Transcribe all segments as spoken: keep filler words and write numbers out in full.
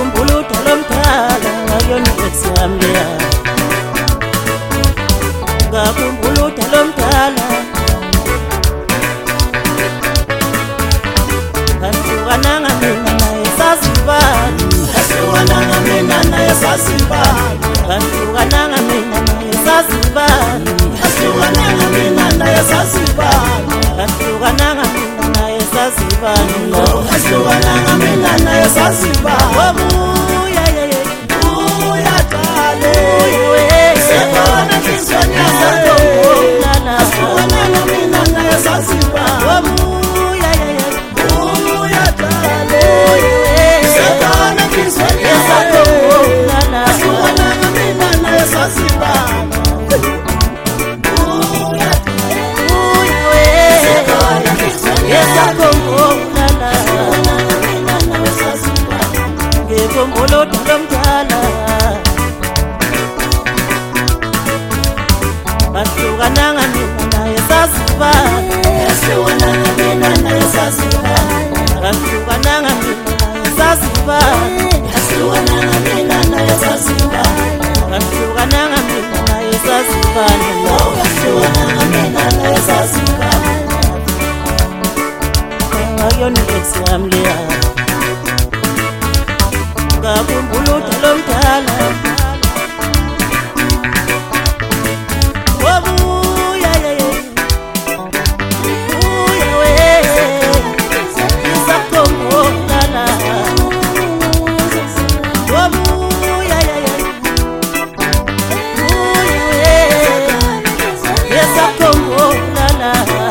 ngakhumbula udala omdala ngayona ekusiyamleya ngakhumbula udala omdala ngahlukananga mina naye sazibani Ngahlukananga mina naye sazibani ngahlukananga mina naye sazibani Ngahlukananga mina naye sazibani ngahlukananga mina naye sazibani Ngahlukananga mina naye sazibani wabuya yeye buya dale sekhona enhliziyweni yami ngahlukananga mina naye sazibani wabuya yeye buya dale sekhona enhliziyweni ngahlukananga ngahlukananga mina naye sazibani ngikhumbula udala omdala ngahlukananga mina naye sazibani Ngahlukananga mina naye sazibani ngahlukananga mina naye sazibani Ngahlukananga mina naye sazibani ngahlukananga mina naye sazibani Ngahlukananga mina naye sazibani ngayona ekusiyamleya ngakhumbula udala omdala wabuya yeye buya we isakhumbula wabuya yeye buya we isakhumbula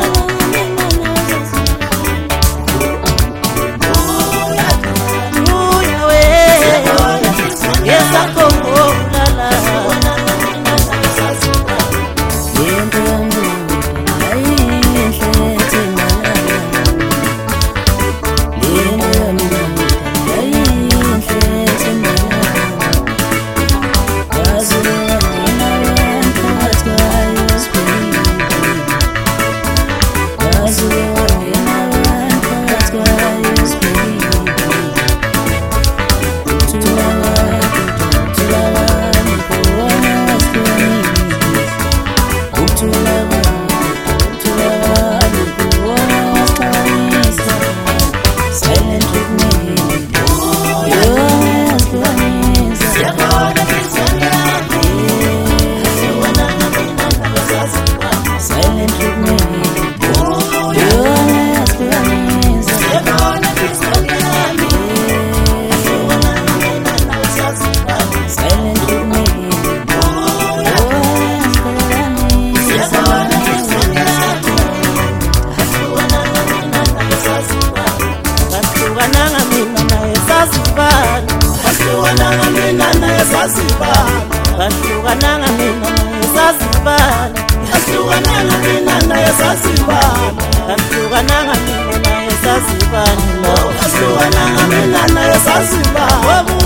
Ngahlukananga mina naye sazibani ngahlukananga mina naye sazibani Ngahlukananga mina naye sazibani ngahlukananga mina naye sazibani Ngahlukananga mina naye sazibani